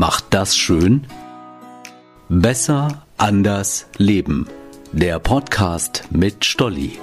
macht das schön? Besser, anders, leben. Der Podcast mit Stolli.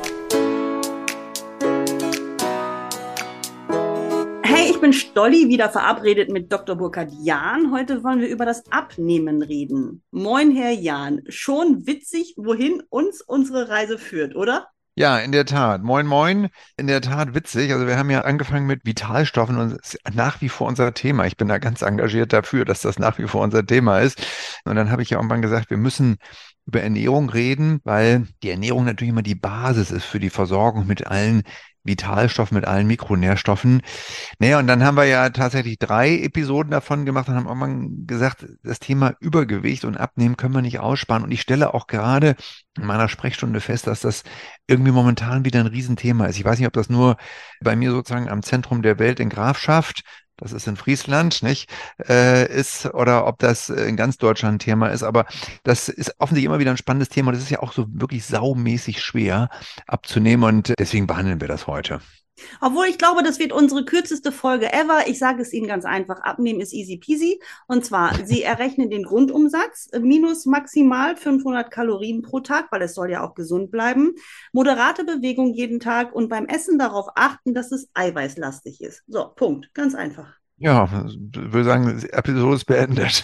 Hey, ich bin Stolli, wieder verabredet mit Dr. Burkhard Jahn. Heute wollen wir über das Abnehmen reden. Moin, Herr Jahn. Schon witzig, wohin uns unsere Reise führt, oder? Ja, in der Tat. Moin, moin. In der Tat witzig. Also wir haben ja angefangen mit Vitalstoffen und es ist nach wie vor unser Thema. Ich bin da ganz engagiert dafür, dass das nach wie vor unser Thema ist. Und dann habe ich ja irgendwann gesagt, wir müssen über Ernährung reden, weil die Ernährung natürlich immer die Basis ist für die Versorgung mit allen Vitalstoffen, mit allen Mikronährstoffen. Naja, und dann haben wir ja tatsächlich 3 Episoden davon gemacht und haben irgendwann gesagt, das Thema Übergewicht und Abnehmen können wir nicht aussparen. Und ich stelle auch gerade in meiner Sprechstunde fest, dass das irgendwie momentan wieder ein Riesenthema ist. Ich weiß nicht, ob das nur bei mir sozusagen am Zentrum der Welt in Grafschaft, das ist in Friesland, nicht, ist, oder ob das in ganz Deutschland ein Thema ist. Aber das ist offensichtlich immer wieder ein spannendes Thema. Und das ist ja auch so wirklich saumäßig schwer abzunehmen. Und deswegen behandeln wir das heute. Obwohl ich glaube, das wird unsere kürzeste Folge ever. Ich sage es Ihnen ganz einfach, abnehmen ist easy peasy. Und zwar, Sie errechnen den Grundumsatz minus maximal 500 Kalorien pro Tag, weil es soll ja auch gesund bleiben. Moderate Bewegung jeden Tag und beim Essen darauf achten, dass es eiweißlastig ist. So, Punkt. Ganz einfach. Ja, ich würde sagen, die Episode ist beendet.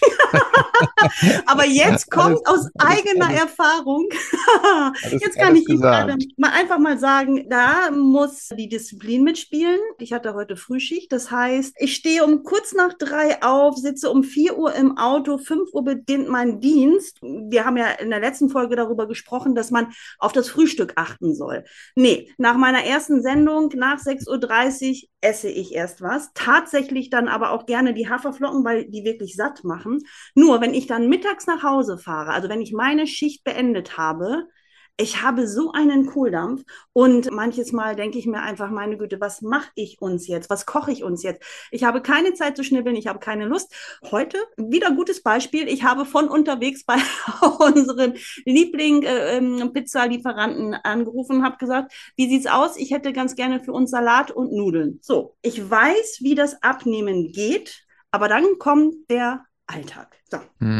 Aber jetzt kommt aus eigener Erfahrung, jetzt kann ich Ihnen gerade einfach mal sagen, da muss die Disziplin mitspielen. Ich hatte heute Frühschicht, das heißt, ich stehe um kurz nach 3 auf, sitze um 4 Uhr im Auto, 5 Uhr beginnt mein Dienst. Wir haben ja in der letzten Folge darüber gesprochen, dass man auf das Frühstück achten soll. Nee, nach meiner ersten Sendung, nach 6:30 Uhr, esse ich erst was. Tatsächlich dann aber auch gerne die Haferflocken, weil die wirklich satt machen. Nur, wenn ich dann mittags nach Hause fahre, also wenn ich meine Schicht beendet habe, ich habe so einen Kohldampf und manches Mal denke ich mir einfach, meine Güte, was mache ich uns jetzt? Was koche ich uns jetzt? Ich habe keine Zeit zu schnibbeln, ich habe keine Lust. Heute wieder gutes Beispiel. Ich habe von unterwegs bei unserem Liebling-Pizza-Lieferanten angerufen und habe gesagt, wie sieht's aus? Ich hätte ganz gerne für uns Salat und Nudeln. So, ich weiß, wie das Abnehmen geht, aber dann kommt der Alltag. So.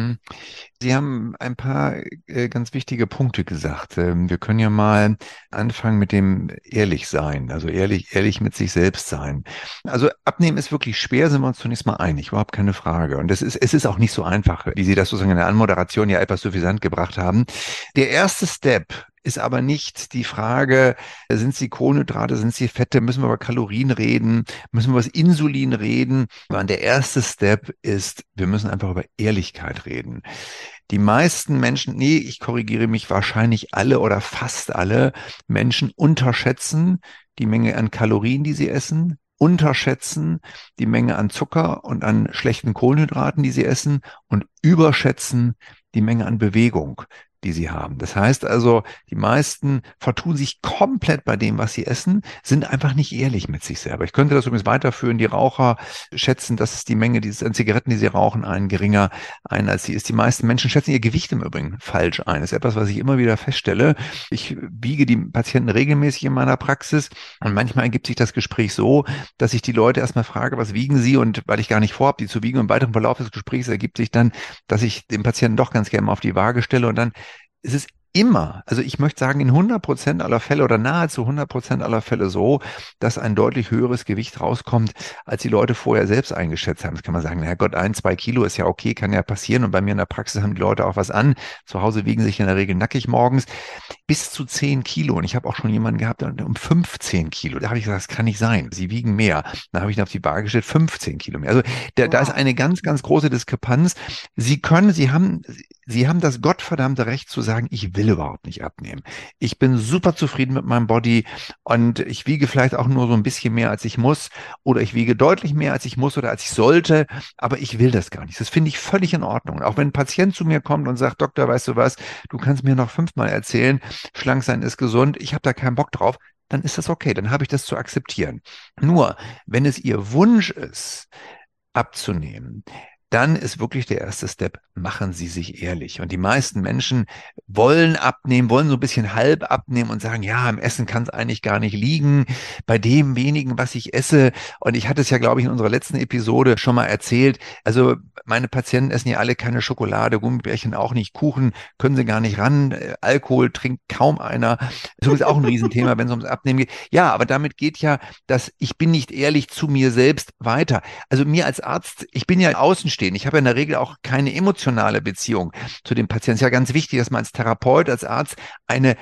Sie haben ein paar ganz wichtige Punkte gesagt. Wir können ja mal anfangen mit dem Ehrlichsein, also ehrlich mit sich selbst sein. Also Abnehmen ist wirklich schwer, sind wir uns zunächst mal einig, überhaupt keine Frage. Und es ist auch nicht so einfach, wie Sie das sozusagen in der Anmoderation ja etwas suffisant gebracht haben. Der erste Step ist aber nicht die Frage, sind sie Kohlenhydrate, sind sie Fette, müssen wir über Kalorien reden, müssen wir über das Insulin reden, sondern der erste Step ist, wir müssen einfach über Ehrlichkeit reden. Die meisten Menschen, nee, ich korrigiere mich, wahrscheinlich alle oder fast alle Menschen unterschätzen die Menge an Kalorien, die sie essen, unterschätzen die Menge an Zucker und an schlechten Kohlenhydraten, die sie essen und überschätzen die Menge an Bewegung, die sie haben. Das heißt also, die meisten vertun sich komplett bei dem, was sie essen, sind einfach nicht ehrlich mit sich selber. Ich könnte das übrigens weiterführen. Die Raucher schätzen, dass es die Menge an Zigaretten, die sie rauchen, geringer ein, als sie ist. Die meisten Menschen schätzen ihr Gewicht im Übrigen falsch ein. Das ist etwas, was ich immer wieder feststelle. Ich wiege die Patienten regelmäßig in meiner Praxis und manchmal ergibt sich das Gespräch so, dass ich die Leute erstmal frage, was wiegen sie? Und weil ich gar nicht vorhabe, die zu wiegen, im weiteren Verlauf des Gesprächs ergibt sich dann, dass ich den Patienten doch ganz gerne mal auf die Waage stelle und dann es ist immer, also ich möchte sagen, in 100% aller Fälle oder nahezu 100% aller Fälle so, dass ein deutlich höheres Gewicht rauskommt, als die Leute vorher selbst eingeschätzt haben. Das kann man sagen, na Gott, 1-2 Kilo ist ja okay, kann ja passieren. Und bei mir in der Praxis haben die Leute auch was an. Zu Hause wiegen sich in der Regel nackig morgens. Bis zu 10 Kilo. Und ich habe auch schon jemanden gehabt, um 15 Kilo. Da habe ich gesagt, das kann nicht sein. Sie wiegen mehr. Dann habe ich ihn auf die Waage gestellt, 15 Kilo mehr. Also da ist eine ganz, ganz große Diskrepanz. Sie haben das gottverdammte Recht zu sagen, ich will überhaupt nicht abnehmen. Ich bin super zufrieden mit meinem Body und ich wiege vielleicht auch nur so ein bisschen mehr, als ich muss oder ich wiege deutlich mehr, als ich muss oder als ich sollte, aber ich will das gar nicht. Das finde ich völlig in Ordnung. Auch wenn ein Patient zu mir kommt und sagt, Doktor, weißt du was, du kannst mir noch 5-mal erzählen, schlank sein ist gesund, ich habe da keinen Bock drauf, dann ist das okay, dann habe ich das zu akzeptieren. Nur, wenn es Ihr Wunsch ist, abzunehmen, dann ist wirklich der erste Step, machen Sie sich ehrlich. Und die meisten Menschen wollen abnehmen, wollen so ein bisschen halb abnehmen und sagen, ja, im Essen kann es eigentlich gar nicht liegen, bei dem wenigen, was ich esse. Und ich hatte es ja, glaube ich, in unserer letzten Episode schon mal erzählt. Also meine Patienten essen ja alle keine Schokolade, Gummibärchen auch nicht, Kuchen können sie gar nicht ran, Alkohol trinkt kaum einer. Das ist übrigens auch ein Riesenthema, wenn es ums Abnehmen geht. Ja, aber damit geht ja das Ich bin nicht ehrlich zu mir selbst weiter. Also mir als Arzt, ich bin ja außenstehend. Ich habe ja in der Regel auch keine emotionale Beziehung zu dem Patienten. Es ist ja ganz wichtig, dass man als Therapeut, als Arzt eine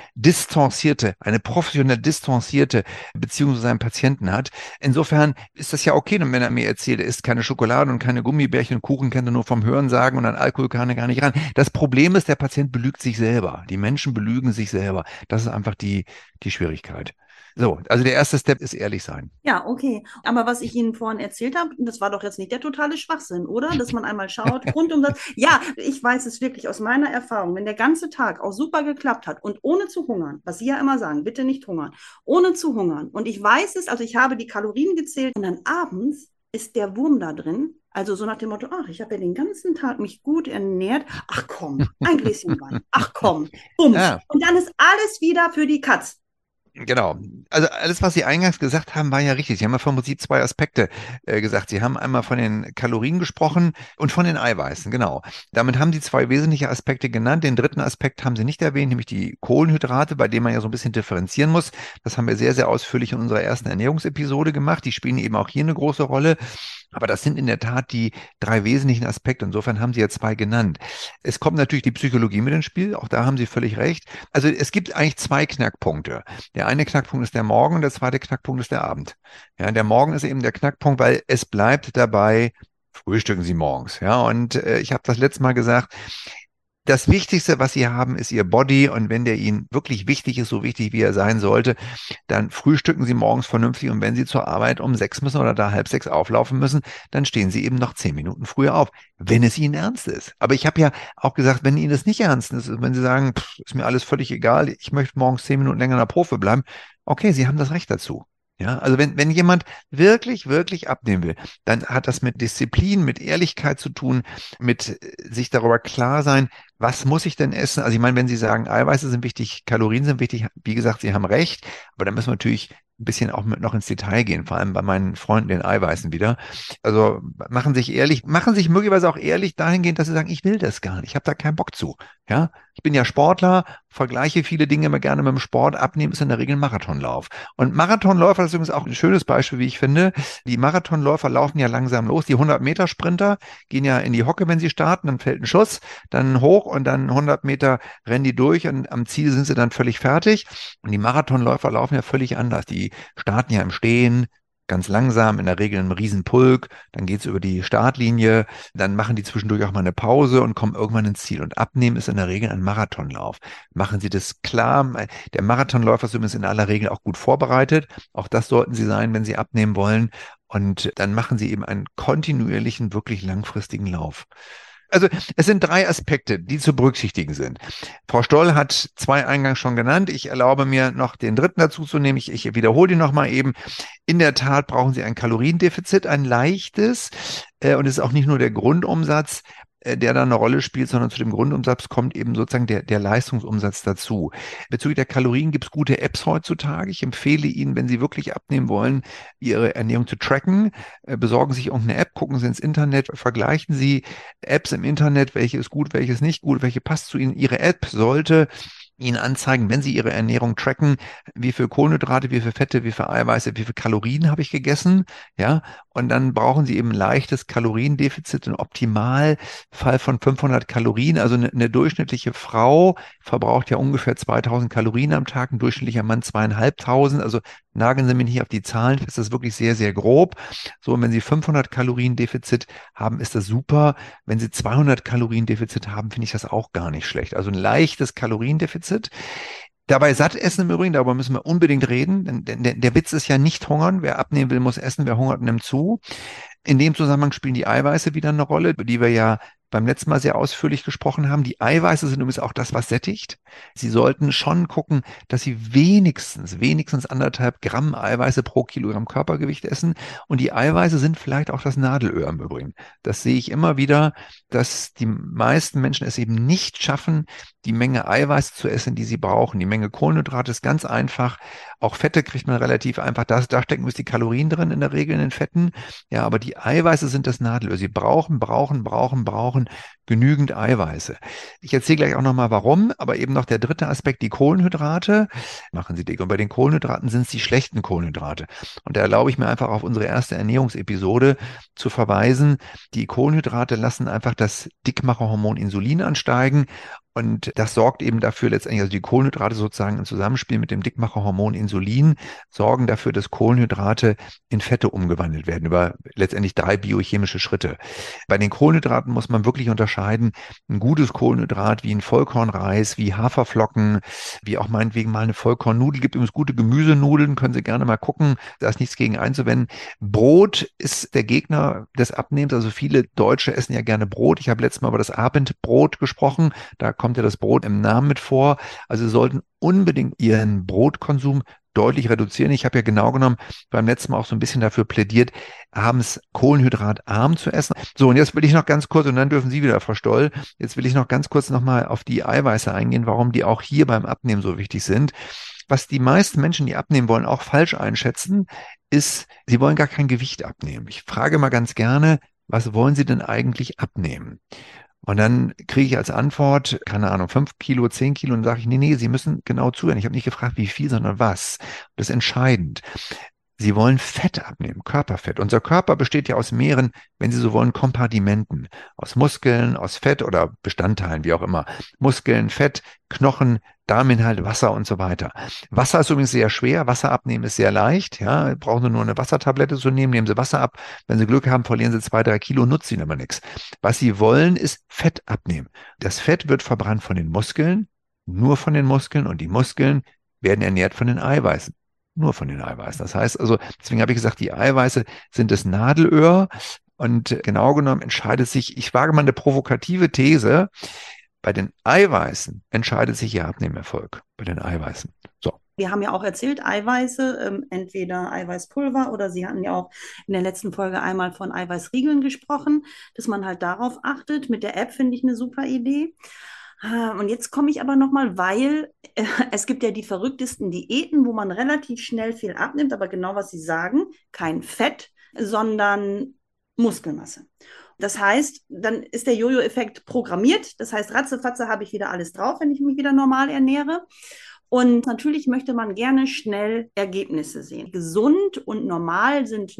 professionell distanzierte Beziehung zu seinem Patienten hat. Insofern ist das ja okay, wenn er mir erzählt, er isst keine Schokolade und keine Gummibärchen und Kuchen kennt er nur vom Hörensagen und an Alkohol kann er gar nicht ran. Das Problem ist, der Patient belügt sich selber. Die Menschen belügen sich selber. Das ist einfach die Schwierigkeit. So, also der erste Step ist ehrlich sein. Ja, okay. Aber was ich Ihnen vorhin erzählt habe, das war doch jetzt nicht der totale Schwachsinn, oder? Dass man einmal schaut, Grundumsatz. Ja, ich weiß es wirklich aus meiner Erfahrung, wenn der ganze Tag auch super geklappt hat und ohne zu hungern, was Sie ja immer sagen, bitte nicht hungern, ohne zu hungern. Und ich weiß es, also ich habe die Kalorien gezählt und dann abends ist der Wurm da drin. Also so nach dem Motto, ach, ich habe ja den ganzen Tag mich gut ernährt. Ach komm, ein Gläschen Wein. Ach komm, bums. Ja. Und dann ist alles wieder für die Katz. Genau. Also alles, was Sie eingangs gesagt haben, war ja richtig. Sie haben ja vom Prinzip zwei Aspekte gesagt. Sie haben einmal von den Kalorien gesprochen und von den Eiweißen, genau. Damit haben Sie zwei wesentliche Aspekte genannt. Den dritten Aspekt haben Sie nicht erwähnt, nämlich die Kohlenhydrate, bei denen man ja so ein bisschen differenzieren muss. Das haben wir sehr, sehr ausführlich in unserer ersten Ernährungsepisode gemacht. Die spielen eben auch hier eine große Rolle. Aber das sind in der Tat die drei wesentlichen Aspekte. Insofern haben Sie ja zwei genannt. Es kommt natürlich die Psychologie mit ins Spiel. Auch da haben Sie völlig recht. Also es gibt eigentlich zwei Knackpunkte. Der eine Knackpunkt ist der Morgen und der zweite Knackpunkt ist der Abend. Ja, der Morgen ist eben der Knackpunkt, weil es bleibt dabei, frühstücken Sie morgens. Ja, und ich habe das letzte Mal gesagt, das Wichtigste, was Sie haben, ist Ihr Body. Und wenn der Ihnen wirklich wichtig ist, so wichtig, wie er sein sollte, dann frühstücken Sie morgens vernünftig. Und wenn Sie zur Arbeit um 6 müssen oder da 5:30 auflaufen müssen, dann stehen Sie eben noch 10 Minuten früher auf, wenn es Ihnen ernst ist. Aber ich habe ja auch gesagt, wenn Ihnen das nicht ernst ist, wenn Sie sagen, ist mir alles völlig egal, ich möchte morgens 10 Minuten länger in der Profe bleiben, okay, Sie haben das Recht dazu. Ja, also wenn jemand wirklich, wirklich abnehmen will, dann hat das mit Disziplin, mit Ehrlichkeit zu tun, mit sich darüber klar sein, was muss ich denn essen? Also ich meine, wenn Sie sagen, Eiweiße sind wichtig, Kalorien sind wichtig, wie gesagt, Sie haben recht, aber da müssen wir natürlich ein bisschen auch noch ins Detail gehen, vor allem bei meinen Freunden, den Eiweißen wieder. Also machen sich möglicherweise auch ehrlich dahingehend, dass sie sagen, ich will das gar nicht, ich habe da keinen Bock zu. Ja, ich bin ja Sportler, vergleiche viele Dinge immer gerne mit dem Sport. Abnehmen ist in der Regel ein Marathonlauf. Und Marathonläufer, das ist übrigens auch ein schönes Beispiel, wie ich finde. Die Marathonläufer laufen ja langsam los. Die 100-Meter-Sprinter gehen ja in die Hocke, wenn sie starten, dann fällt ein Schuss, dann hoch und dann 100 Meter rennen die durch und am Ziel sind sie dann völlig fertig. Und die Marathonläufer laufen ja völlig anders. Die starten ja im Stehen, ganz langsam, in der Regel in einem Riesenpulk, dann geht's über die Startlinie, dann machen die zwischendurch auch mal eine Pause und kommen irgendwann ins Ziel. Und Abnehmen ist in der Regel ein Marathonlauf. Machen Sie das klar. Der Marathonläufer ist übrigens in aller Regel auch gut vorbereitet. Auch das sollten Sie sein, wenn Sie abnehmen wollen. Und dann machen Sie eben einen kontinuierlichen, wirklich langfristigen Lauf. Also es sind drei Aspekte, die zu berücksichtigen sind. Frau Stoll hat zwei eingangs schon genannt. Ich erlaube mir noch den dritten dazu zu nehmen. Ich wiederhole die nochmal eben. In der Tat brauchen Sie ein Kaloriendefizit, ein leichtes. Und es ist auch nicht nur der Grundumsatz, der da eine Rolle spielt, sondern zu dem Grundumsatz kommt eben sozusagen der Leistungsumsatz dazu. Bezüglich der Kalorien gibt es gute Apps heutzutage. Ich empfehle Ihnen, wenn Sie wirklich abnehmen wollen, Ihre Ernährung zu tracken, besorgen Sie sich irgendeine App, gucken Sie ins Internet, vergleichen Sie Apps im Internet, welche ist gut, welche ist nicht gut, welche passt zu Ihnen. Ihre App sollte Ihnen anzeigen, wenn Sie Ihre Ernährung tracken, wie viel Kohlenhydrate, wie viel Fette, wie viel Eiweiße, wie viel Kalorien habe ich gegessen, ja, und dann brauchen Sie eben ein leichtes Kaloriendefizit, im Optimalfall von 500 Kalorien, also eine durchschnittliche Frau verbraucht ja ungefähr 2000 Kalorien am Tag, ein durchschnittlicher Mann 2500, also nageln Sie mich nicht auf die Zahlen, das ist wirklich sehr, sehr grob. So, und wenn Sie 500 Kalorien Defizit haben, ist das super. Wenn Sie 200 Kalorien Defizit haben, finde ich das auch gar nicht schlecht. Also ein leichtes Kaloriendefizit. Dabei satt essen im Übrigen, darüber müssen wir unbedingt reden, denn der Witz ist ja nicht hungern. Wer abnehmen will, muss essen. Wer hungert, nimmt zu. In dem Zusammenhang spielen die Eiweiße wieder eine Rolle, über die wir ja beim letzten Mal sehr ausführlich gesprochen haben. Die Eiweiße sind übrigens auch das, was sättigt. Sie sollten schon gucken, dass Sie wenigstens 1,5 Gramm Eiweiße pro Kilogramm Körpergewicht essen. Und die Eiweiße sind vielleicht auch das Nadelöhr im Übrigen. Das sehe ich immer wieder, dass die meisten Menschen es eben nicht schaffen, die Menge Eiweiß zu essen, die sie brauchen. Die Menge Kohlenhydrate ist ganz einfach. Auch Fette kriegt man relativ einfach. Da stecken die Kalorien drin in der Regel in den Fetten. Ja, aber die Eiweiße sind das Nadelöhr. Sie brauchen genügend Eiweiße. Ich erzähle gleich auch nochmal warum, aber eben noch der dritte Aspekt, die Kohlenhydrate machen sie dick. Und bei den Kohlenhydraten sind es die schlechten Kohlenhydrate. Und da erlaube ich mir einfach auf unsere erste Ernährungsepisode zu verweisen. Die Kohlenhydrate lassen einfach das Dickmacherhormon Insulin ansteigen. Und das sorgt eben dafür letztendlich, also die Kohlenhydrate sozusagen im Zusammenspiel mit dem Dickmacherhormon Insulin sorgen dafür, dass Kohlenhydrate in Fette umgewandelt werden über letztendlich 3 biochemische Schritte. Bei den Kohlenhydraten muss man wirklich unterscheiden, ein gutes Kohlenhydrat wie ein Vollkornreis, wie Haferflocken, wie auch meinetwegen mal eine Vollkornnudel, gibt übrigens gute Gemüsenudeln, können Sie gerne mal gucken, da ist nichts gegen einzuwenden. Brot ist der Gegner des Abnehmens, also viele Deutsche essen ja gerne Brot. Ich habe letztes Mal über das Abendbrot gesprochen, da kommt ja das Brot im Namen mit vor. Also Sie sollten unbedingt Ihren Brotkonsum deutlich reduzieren. Ich habe ja genau genommen beim letzten Mal auch so ein bisschen dafür plädiert, abends kohlenhydratarm zu essen. So, und jetzt will ich noch ganz kurz, und dann dürfen Sie wieder, Frau Stoll, jetzt will ich noch ganz kurz nochmal auf die Eiweiße eingehen, warum die auch hier beim Abnehmen so wichtig sind. Was die meisten Menschen, die abnehmen wollen, auch falsch einschätzen, ist, sie wollen gar kein Gewicht abnehmen. Ich frage mal ganz gerne, was wollen Sie denn eigentlich abnehmen? Und dann kriege ich als Antwort, keine Ahnung, 5 Kilo, 10 Kilo, und dann sage ich, nee, Sie müssen genau zuhören. Ich habe nicht gefragt, wie viel, sondern was. Das ist entscheidend. Sie wollen Fett abnehmen, Körperfett. Unser Körper besteht ja aus mehreren, wenn Sie so wollen, Kompartimenten. Aus Muskeln, aus Fett oder Bestandteilen, wie auch immer. Muskeln, Fett, Knochen, Darminhalt, Wasser und so weiter. Wasser ist übrigens sehr schwer. Wasser abnehmen ist sehr leicht. Ja, brauchen Sie nur eine Wassertablette zu nehmen, nehmen Sie Wasser ab. Wenn Sie Glück haben, verlieren Sie 2, 3 Kilo, nutzt Ihnen aber nichts. Was Sie wollen, ist Fett abnehmen. Das Fett wird verbrannt von den Muskeln, nur von den Muskeln, und die Muskeln werden ernährt von den Eiweißen. Nur von den Eiweißen. Das heißt also, deswegen habe ich gesagt, die Eiweiße sind das Nadelöhr, und genau genommen entscheidet sich, ich wage mal eine provokative These, bei den Eiweißen entscheidet sich Ihr Abnehmerfolg. Bei den Eiweißen. So. Wir haben ja auch erzählt, Eiweiße, entweder Eiweißpulver, oder Sie hatten ja auch in der letzten Folge einmal von Eiweißriegeln gesprochen, dass man halt darauf achtet. Mit der App finde ich eine super Idee. Und jetzt komme ich aber nochmal, weil es gibt ja die verrücktesten Diäten, wo man relativ schnell viel abnimmt, aber genau was Sie sagen, kein Fett, sondern Muskelmasse. Das heißt, dann ist der Jojo-Effekt programmiert. Das heißt, ratzefatze habe ich wieder alles drauf, wenn ich mich wieder normal ernähre. Und natürlich möchte man gerne schnell Ergebnisse sehen. Gesund und normal sind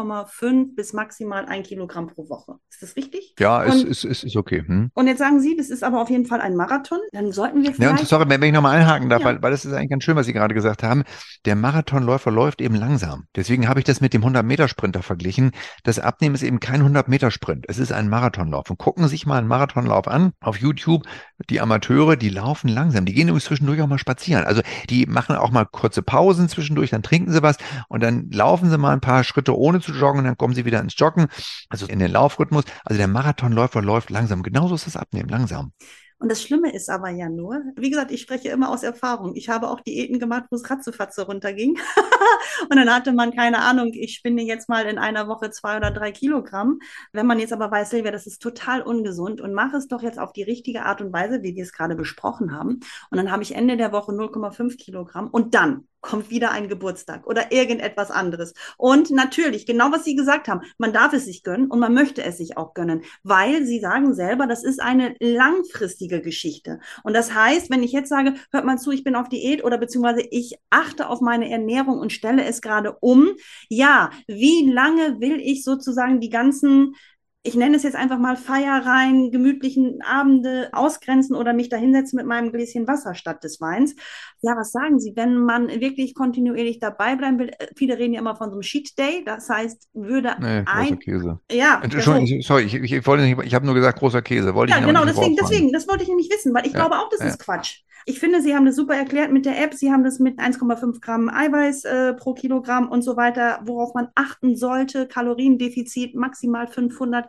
0,5 bis maximal 1 Kilogramm pro Woche. Ist das richtig? Ja, ist okay. Und jetzt sagen Sie, das ist aber auf jeden Fall ein Marathon. Dann sollten wir vielleicht... Ja, und sorry, wenn ich nochmal einhaken darf, weil das ist eigentlich ganz schön, was Sie gerade gesagt haben. Der Marathonläufer läuft eben langsam. Deswegen habe ich das mit dem 100-Meter-Sprinter verglichen. Das Abnehmen ist eben kein 100-Meter-Sprint. Es ist ein Marathonlauf. Und gucken Sie sich mal einen Marathonlauf an auf YouTube. Die Amateure, die laufen langsam. Die gehen übrigens zwischendurch auch mal spazieren. Also die machen auch mal kurze Pausen zwischendurch, dann trinken sie was und dann laufen sie mal ein paar Schritte ohne zu joggen und dann kommen sie wieder ins Joggen, also in den Laufrhythmus. Also der Marathonläufer läuft langsam. Genauso ist das Abnehmen, langsam. Und das Schlimme ist aber ja nur, wie gesagt, ich spreche immer aus Erfahrung. Ich habe auch Diäten gemacht, wo es ratzefatze runterging. Und dann hatte man, keine Ahnung, ich spinne jetzt mal in einer Woche 2 oder 3 Kilogramm. Wenn man jetzt aber weiß, Silvia, das ist total ungesund, und mach es doch jetzt auf die richtige Art und Weise, wie wir es gerade besprochen haben. Und dann habe ich Ende der Woche 0,5 Kilogramm, und dann kommt wieder ein Geburtstag oder irgendetwas anderes. Und natürlich, genau was Sie gesagt haben, man darf es sich gönnen und man möchte es sich auch gönnen, weil Sie sagen selber, das ist eine langfristige Geschichte. Und das heißt, wenn ich jetzt sage, hört mal zu, ich bin auf Diät, oder beziehungsweise ich achte auf meine Ernährung und stelle es gerade um, ja, wie lange will ich sozusagen die ganzen, ich nenne es jetzt einfach mal Feierreihen, gemütlichen Abende ausgrenzen oder mich da hinsetzen mit meinem Gläschen Wasser statt des Weins? Ja, was sagen Sie, wenn man wirklich kontinuierlich dabei bleiben will? Viele reden ja immer von so einem Cheat Day, das heißt, würde großer Käse. Ja. Entschuldigung, sorry, ich wollte nicht, ich habe nur gesagt, großer Käse. Wollte ja, ich genau, deswegen, das wollte ich nämlich wissen, weil ich glaube auch, das ist Quatsch. Ich finde, Sie haben das super erklärt mit der App. Sie haben das mit 1,5 Gramm Eiweiß pro Kilogramm und so weiter, worauf man achten sollte. Kaloriendefizit maximal 500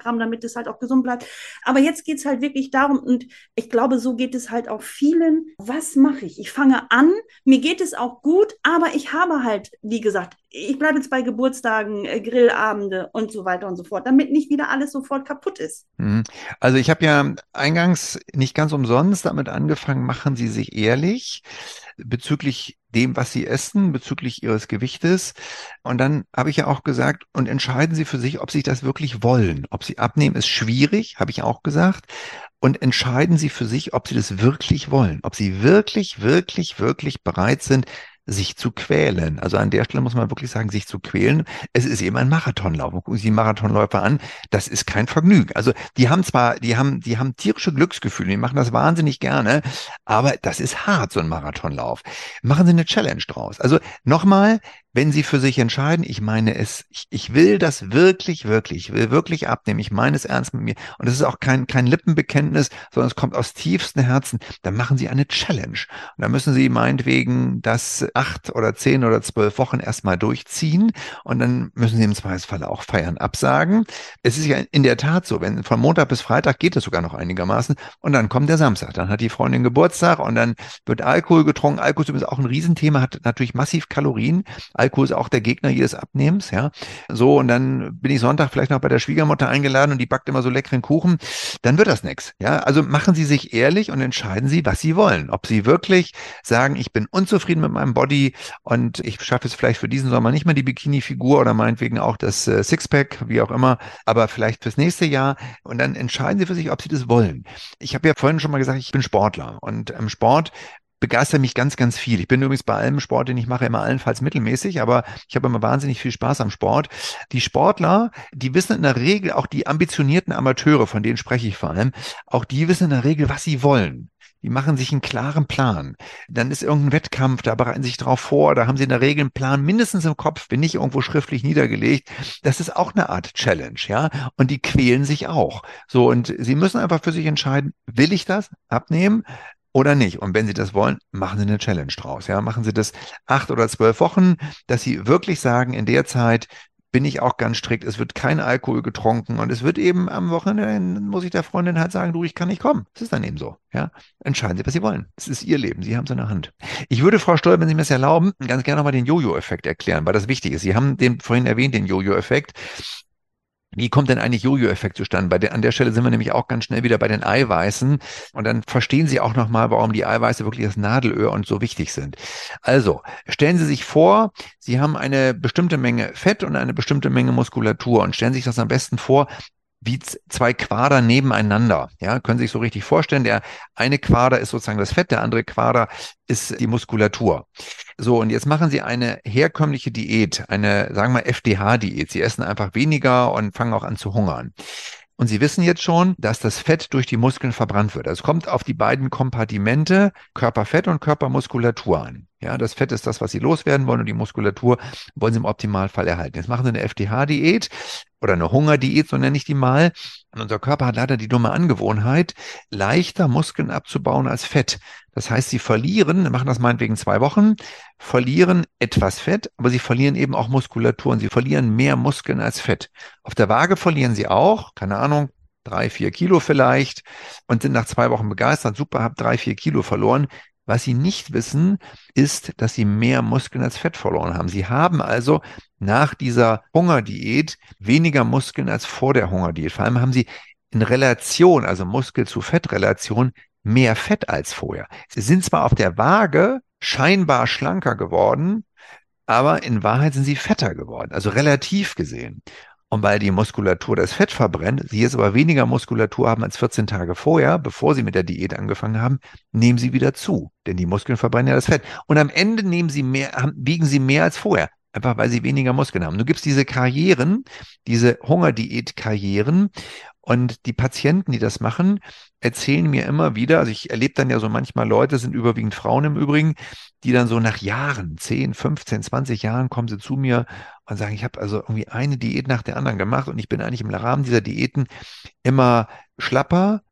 Kram, damit es halt auch gesund bleibt. Aber jetzt geht es halt wirklich darum, und ich glaube, so geht es halt auch vielen. Was mache ich? Ich fange an, mir geht es auch gut, aber ich habe halt, wie gesagt, ich bleibe jetzt bei Geburtstagen, Grillabende und so weiter und so fort, damit nicht wieder alles sofort kaputt ist. Also ich habe ja eingangs nicht ganz umsonst damit angefangen, machen Sie sich ehrlich bezüglich dem, was Sie essen, bezüglich Ihres Gewichtes. Und dann habe ich ja auch gesagt, und entscheiden Sie für sich, ob Sie das wirklich wollen. Ob Sie abnehmen, ist schwierig, habe ich auch gesagt. Und entscheiden Sie für sich, ob Sie das wirklich wollen. Ob Sie wirklich, wirklich, wirklich bereit sind, sich zu quälen. Also an der Stelle muss man wirklich sagen, sich zu quälen. Es ist eben ein Marathonlauf. Gucken Sie die Marathonläufer an. Das ist kein Vergnügen. Also die haben zwar, die haben tierische Glücksgefühle. Die machen das wahnsinnig gerne. Aber das ist hart, so ein Marathonlauf. Machen Sie eine Challenge draus. Also nochmal, wenn Sie für sich entscheiden, ich meine es, ich will das wirklich, wirklich, ich will wirklich abnehmen, ich meine es ernst mit mir und es ist auch kein Lippenbekenntnis, sondern es kommt aus tiefstem Herzen, dann machen Sie eine Challenge. Und dann müssen Sie meinetwegen das 8 oder 10 oder 12 Wochen erstmal durchziehen und dann müssen Sie im Zweifelsfall auch Feiern absagen. Es ist ja in der Tat so, wenn von Montag bis Freitag geht es sogar noch einigermaßen und dann kommt der Samstag, dann hat die Freundin Geburtstag und dann wird Alkohol getrunken. Alkohol ist übrigens auch ein Riesenthema, hat natürlich massiv Kalorien. Alkohol ist auch der Gegner jedes Abnehmens, ja. So, und dann bin ich Sonntag vielleicht noch bei der Schwiegermutter eingeladen und die backt immer so leckeren Kuchen. Dann wird das nichts, ja. Also machen Sie sich ehrlich und entscheiden Sie, was Sie wollen. Ob Sie wirklich sagen, ich bin unzufrieden mit meinem Body und ich schaffe es vielleicht für diesen Sommer nicht mehr die Bikini-Figur oder meinetwegen auch das Sixpack, wie auch immer, aber vielleicht fürs nächste Jahr. Und dann entscheiden Sie für sich, ob Sie das wollen. Ich habe ja vorhin schon mal gesagt, ich bin Sportler und im Sport begeistert mich ganz, ganz viel. Ich bin übrigens bei allem Sport, den ich mache, immer allenfalls mittelmäßig, aber ich habe immer wahnsinnig viel Spaß am Sport. Die Sportler, die wissen in der Regel, auch die ambitionierten Amateure, von denen spreche ich vor allem, auch die wissen in der Regel, was sie wollen. Die machen sich einen klaren Plan. Dann ist irgendein Wettkampf, da bereiten sie sich drauf vor, da haben sie in der Regel einen Plan mindestens im Kopf, wenn nicht irgendwo schriftlich niedergelegt. Das ist auch eine Art Challenge, ja. Und die quälen sich auch. So, und sie müssen einfach für sich entscheiden, will ich das abnehmen? Oder nicht. Und wenn Sie das wollen, machen Sie eine Challenge draus. Ja, machen Sie das 8 oder 12 Wochen, dass Sie wirklich sagen, in der Zeit bin ich auch ganz strikt. Es wird kein Alkohol getrunken und es wird eben am Wochenende, muss ich der Freundin halt sagen, du, ich kann nicht kommen. Es ist dann eben so. Ja, entscheiden Sie, was Sie wollen. Es ist Ihr Leben. Sie haben es in der Hand. Ich würde, Frau Stoll, wenn Sie mir das erlauben, ganz gerne nochmal den Jojo-Effekt erklären, weil das wichtig ist. Sie haben den vorhin erwähnt, den Jojo-Effekt. Wie kommt denn eigentlich Jojo-Effekt zustande? An der Stelle sind wir nämlich auch ganz schnell wieder bei den Eiweißen und dann verstehen Sie auch nochmal, warum die Eiweiße wirklich das Nadelöhr und so wichtig sind. Also, stellen Sie sich vor, Sie haben eine bestimmte Menge Fett und eine bestimmte Menge Muskulatur und stellen sich das am besten vor, wie zwei Quader nebeneinander. Ja, können Sie sich so richtig vorstellen. Der eine Quader ist sozusagen das Fett, der andere Quader ist die Muskulatur. So, und jetzt machen Sie eine herkömmliche Diät, eine, sagen wir mal, FDH-Diät. Sie essen einfach weniger und fangen auch an zu hungern. Und Sie wissen jetzt schon, dass das Fett durch die Muskeln verbrannt wird. Also es kommt auf die beiden Kompartimente, Körperfett und Körpermuskulatur an. Ja, das Fett ist das, was Sie loswerden wollen und die Muskulatur wollen Sie im Optimalfall erhalten. Jetzt machen Sie eine FDH-Diät oder eine Hungerdiät, so nenne ich die mal. Und unser Körper hat leider die dumme Angewohnheit, leichter Muskeln abzubauen als Fett. Das heißt, Sie verlieren, machen das meinetwegen 2 Wochen, verlieren etwas Fett, aber Sie verlieren eben auch Muskulatur und Sie verlieren mehr Muskeln als Fett. Auf der Waage verlieren Sie auch, keine Ahnung, 3, 4 Kilo vielleicht und sind nach 2 Wochen begeistert. Super, hab 3, 4 Kilo verloren. Was Sie nicht wissen, ist, dass Sie mehr Muskeln als Fett verloren haben. Sie haben also nach dieser Hungerdiät weniger Muskeln als vor der Hungerdiät. Vor allem haben Sie in Relation, also Muskel zu Fettrelation, mehr Fett als vorher. Sie sind zwar auf der Waage scheinbar schlanker geworden, aber in Wahrheit sind Sie fetter geworden, also relativ gesehen. Und weil die Muskulatur das Fett verbrennt, Sie jetzt aber weniger Muskulatur haben als 14 Tage vorher, bevor Sie mit der Diät angefangen haben, nehmen Sie wieder zu. Denn die Muskeln verbrennen ja das Fett. Und am Ende wiegen Sie mehr als vorher. Einfach weil Sie weniger Muskeln haben. Du gibst diese Karrieren, diese Hungerdiät-Karrieren. Und die Patienten, die das machen, erzählen mir immer wieder, also ich erlebe dann ja so manchmal Leute, sind überwiegend Frauen im Übrigen, die dann so nach Jahren, 10, 15, 20 Jahren kommen sie zu mir und sagen, ich habe also irgendwie eine Diät nach der anderen gemacht und ich bin eigentlich im Rahmen dieser Diäten immer schlapper,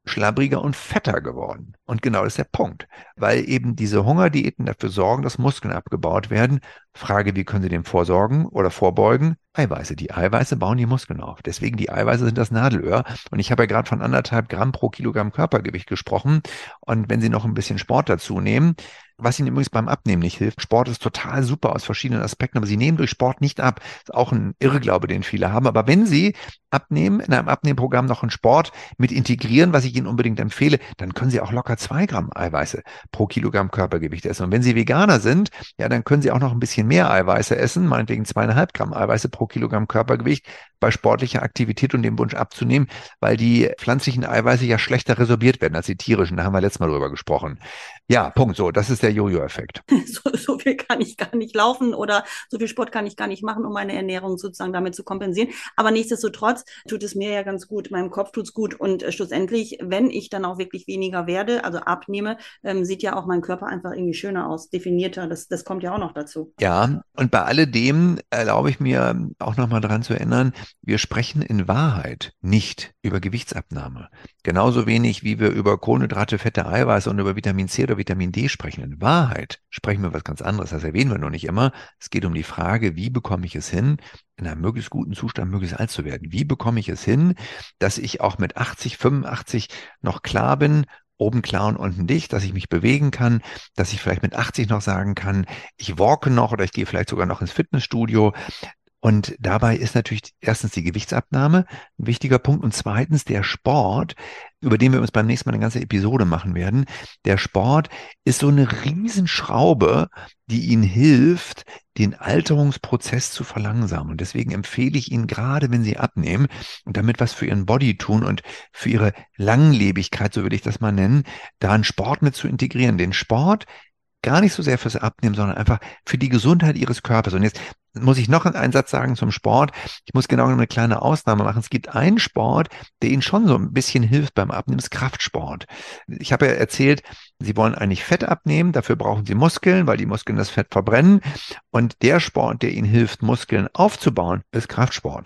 schlabbriger und fetter geworden. Und genau das ist der Punkt, weil eben diese Hungerdiäten dafür sorgen, dass Muskeln abgebaut werden. Frage, wie können sie dem vorsorgen oder vorbeugen? Eiweiße. Die Eiweiße bauen die Muskeln auf. Deswegen die Eiweiße sind das Nadelöhr. Und ich habe ja gerade von 1,5 Gramm pro Kilogramm Körpergewicht gesprochen. Und wenn Sie noch ein bisschen Sport dazu nehmen, was Ihnen übrigens beim Abnehmen nicht hilft, Sport ist total super aus verschiedenen Aspekten, aber Sie nehmen durch Sport nicht ab. Das ist auch ein Irrglaube, den viele haben. Aber wenn Sie abnehmen, in einem Abnehmprogramm noch einen Sport mit integrieren, was ich Ihnen unbedingt empfehle, dann können Sie auch locker 2 Gramm Eiweiße pro Kilogramm Körpergewicht essen. Und wenn Sie Veganer sind, ja, dann können Sie auch noch ein bisschen mehr Eiweiße essen, meinetwegen 2,5 Gramm Eiweiße pro Kilogramm Körpergewicht bei sportlicher Aktivität und dem Wunsch abzunehmen, weil die pflanzlichen Eiweiße ja schlechter resorbiert werden als die tierischen. Da haben wir letztes Mal drüber gesprochen. Ja, Punkt. So, das ist der Jojo-Effekt. So viel kann ich gar nicht laufen oder so viel Sport kann ich gar nicht machen, um meine Ernährung sozusagen damit zu kompensieren. Aber nichtsdestotrotz tut es mir ja ganz gut, meinem Kopf tut es gut und schlussendlich, wenn ich dann auch wirklich weniger werde, also abnehme, sieht ja auch mein Körper einfach irgendwie schöner aus, definierter. Das kommt ja auch noch dazu. Ja, und bei alledem erlaube ich mir auch nochmal daran zu erinnern, wir sprechen in Wahrheit nicht über Gewichtsabnahme. Genauso wenig, wie wir über Kohlenhydrate, Fette, Eiweiße und über Vitamin C oder Vitamin D sprechen. In Wahrheit sprechen wir was ganz anderes. Das erwähnen wir noch nicht immer. Es geht um die Frage, wie bekomme ich es hin, in einem möglichst guten Zustand möglichst alt zu werden? Wie bekomme ich es hin, dass ich auch mit 80, 85 noch klar bin, oben klar und unten dicht, dass ich mich bewegen kann, dass ich vielleicht mit 80 noch sagen kann, ich walke noch oder ich gehe vielleicht sogar noch ins Fitnessstudio. Und dabei ist natürlich erstens die Gewichtsabnahme ein wichtiger Punkt und zweitens der Sport, über den wir uns beim nächsten Mal eine ganze Episode machen werden. Der Sport ist so eine Riesenschraube, die Ihnen hilft, den Alterungsprozess zu verlangsamen. Und deswegen empfehle ich Ihnen gerade, wenn Sie abnehmen und damit was für Ihren Body tun und für Ihre Langlebigkeit, so würde ich das mal nennen, da einen Sport mit zu integrieren. Den Sport gar nicht so sehr fürs Abnehmen, sondern einfach für die Gesundheit Ihres Körpers. Und jetzt muss ich noch einen Satz sagen zum Sport. Ich muss genau eine kleine Ausnahme machen. Es gibt einen Sport, der Ihnen schon so ein bisschen hilft beim Abnehmen, das ist Kraftsport. Ich habe ja erzählt, Sie wollen eigentlich Fett abnehmen, dafür brauchen Sie Muskeln, weil die Muskeln das Fett verbrennen. Und der Sport, der Ihnen hilft, Muskeln aufzubauen, ist Kraftsport.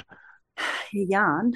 Jan,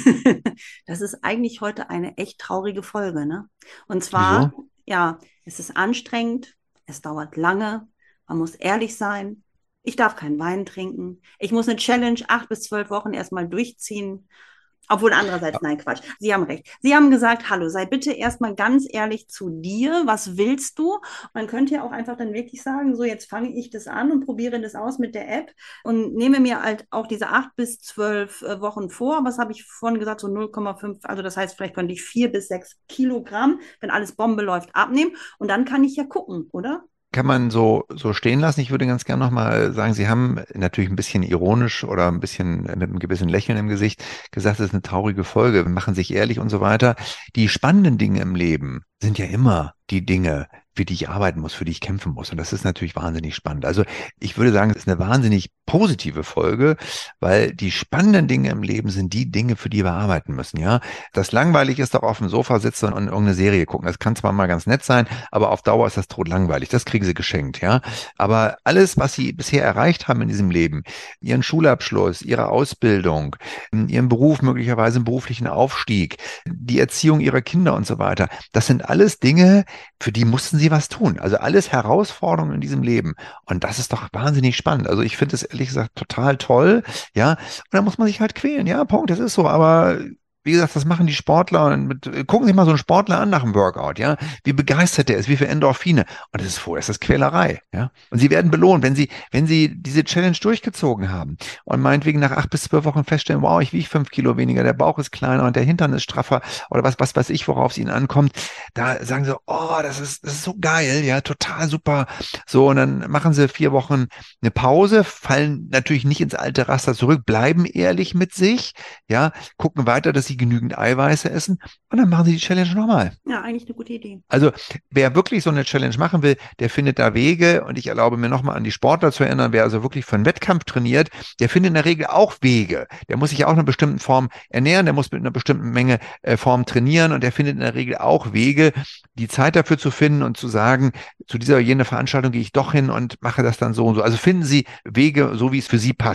das ist eigentlich heute eine echt traurige Folge, ne? Und zwar, Wieso? ja, es ist anstrengend, es dauert lange, man muss ehrlich sein. Ich darf keinen Wein trinken. Ich muss eine Challenge 8 bis 12 Wochen erstmal durchziehen. Obwohl andererseits, nein, Quatsch. Sie haben recht. Sie haben gesagt, hallo, sei bitte erstmal ganz ehrlich zu dir. Was willst du? Man könnte ja auch einfach dann wirklich sagen, so jetzt fange ich das an und probiere das aus mit der App und nehme mir halt auch diese 8 bis 12 Wochen vor. Was habe ich vorhin gesagt? So 0,5, also das heißt, vielleicht könnte ich 4 bis 6 Kilogramm, wenn alles Bombe läuft, abnehmen. Und dann kann ich ja gucken, oder? Kann man so stehen lassen. Ich würde ganz gerne nochmal sagen, Sie haben natürlich ein bisschen ironisch oder ein bisschen mit einem gewissen Lächeln im Gesicht gesagt, es ist eine traurige Folge, wir machen sich ehrlich und so weiter. Die spannenden Dinge im Leben sind ja immer die Dinge, für die ich arbeiten muss, für die ich kämpfen muss. Und das ist natürlich wahnsinnig spannend. Also ich würde sagen, es ist eine wahnsinnig positive Folge, weil die spannenden Dinge im Leben sind die Dinge, für die wir arbeiten müssen. Ja, das langweilig ist doch auf dem Sofa sitzen und irgendeine Serie gucken. Das kann zwar mal ganz nett sein, aber auf Dauer ist das totlangweilig. Das kriegen Sie geschenkt. Ja, aber alles, was Sie bisher erreicht haben in diesem Leben, Ihren Schulabschluss, Ihre Ausbildung, Ihren Beruf, möglicherweise einen beruflichen Aufstieg, die Erziehung Ihrer Kinder und so weiter, das sind alles Dinge, für die mussten Sie was tun. Also alles Herausforderungen in diesem Leben. Und das ist doch wahnsinnig spannend. Also ich finde es ehrlich gesagt total toll. Ja, und da muss man sich halt quälen. Ja, Punkt, das ist so. Aber wie gesagt, das machen die Sportler. Und gucken Sie sich mal so einen Sportler an nach dem Workout. Ja, wie begeistert der ist, wie viel Endorphine. Und das ist vorher, das ist Quälerei. Ja, und Sie werden belohnt, wenn Sie diese Challenge durchgezogen haben und meinetwegen nach 8 bis 12 Wochen feststellen, wow, ich wiege 5 Kilo weniger, der Bauch ist kleiner und der Hintern ist straffer oder was weiß ich, worauf es Ihnen ankommt. Da sagen Sie, oh, das ist so geil, ja, total super. So, und dann machen Sie 4 Wochen eine Pause, fallen natürlich nicht ins alte Raster zurück, bleiben ehrlich mit sich, ja, gucken weiter, dass Sie genügend Eiweiße essen und dann machen Sie die Challenge nochmal. Ja, eigentlich eine gute Idee. Also wer wirklich so eine Challenge machen will, der findet da Wege und ich erlaube mir nochmal an die Sportler zu erinnern, wer also wirklich für einen Wettkampf trainiert, der findet in der Regel auch Wege. Der muss sich auch in einer bestimmten Form ernähren, der muss mit einer bestimmten Menge Form trainieren und der findet in der Regel auch Wege, die Zeit dafür zu finden und zu sagen, zu dieser oder jener Veranstaltung gehe ich doch hin und mache das dann so und so. Also finden Sie Wege, so wie es für Sie passt.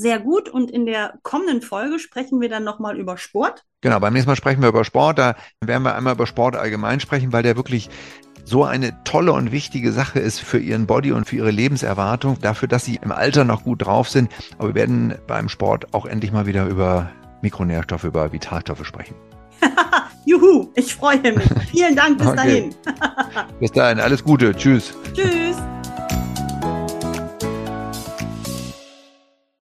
sehr gut. Und in der kommenden Folge sprechen wir dann nochmal über Sport. Genau, beim nächsten Mal sprechen wir über Sport. Da werden wir einmal über Sport allgemein sprechen, weil der wirklich so eine tolle und wichtige Sache ist für ihren Body und für ihre Lebenserwartung, dafür, dass sie im Alter noch gut drauf sind. Aber wir werden beim Sport auch endlich mal wieder über Mikronährstoffe, über Vitalstoffe sprechen. Juhu, ich freue mich. Vielen Dank, bis dahin. Bis dahin, alles Gute. Tschüss. Tschüss.